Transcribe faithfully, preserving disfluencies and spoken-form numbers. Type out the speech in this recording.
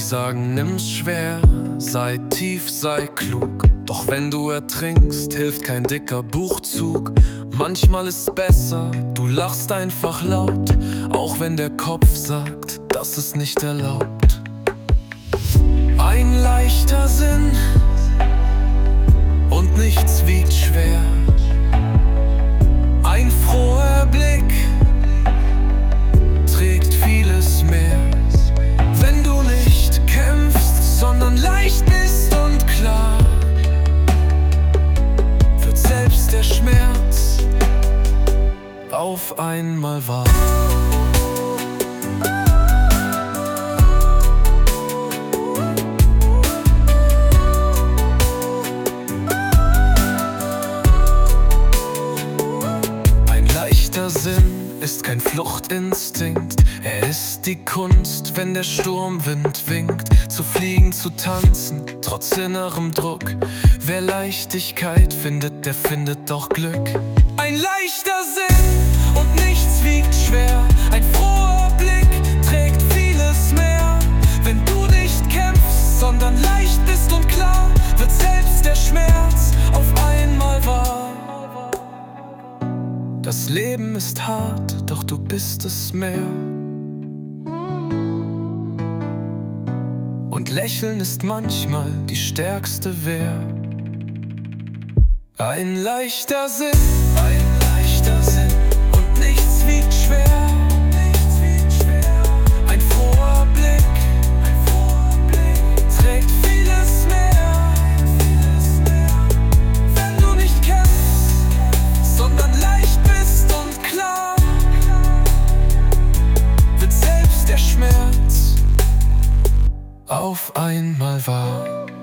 sagen, nimm's schwer, sei tief, sei klug. Doch wenn du ertrinkst, hilft kein dicker Buchzug. Manchmal ist's besser, du lachst einfach laut, auch wenn der Kopf sagt, das ist nicht erlaubt. Ein leichter Sinn und nichts wiegt schwer. Ein froher Blick trägt vieles mehr. Wenn du nicht kämpfst, sondern leicht bist und klar, wird selbst der Schmerz auf einmal wahr. Sinn ist kein Fluchtinstinkt, er ist die Kunst, wenn der Sturmwind winkt, zu fliegen, zu tanzen, trotz innerem Druck. Wer Leichtigkeit findet, der findet auch Glück. Ein leichter Sinn und nichts wiegt schwer, ein froher Blick trägt vieles mehr. Wenn du nicht kämpfst, sondern leicht bist und klar, wird selbst der Schmerz auf einmal wahr. Das Leben ist hart, doch du bist es mehr. Und Lächeln ist manchmal die stärkste Wehr. Ein leichter Sinn, ein leichter Sinn und nichts wiegt schwer. Ein froher Blick, ein froher Blick trägt vieles mehr. Wenn du nicht kämpfst, sondern leicht bist und klar, wird selbst der Schmerz auf einmal wahr.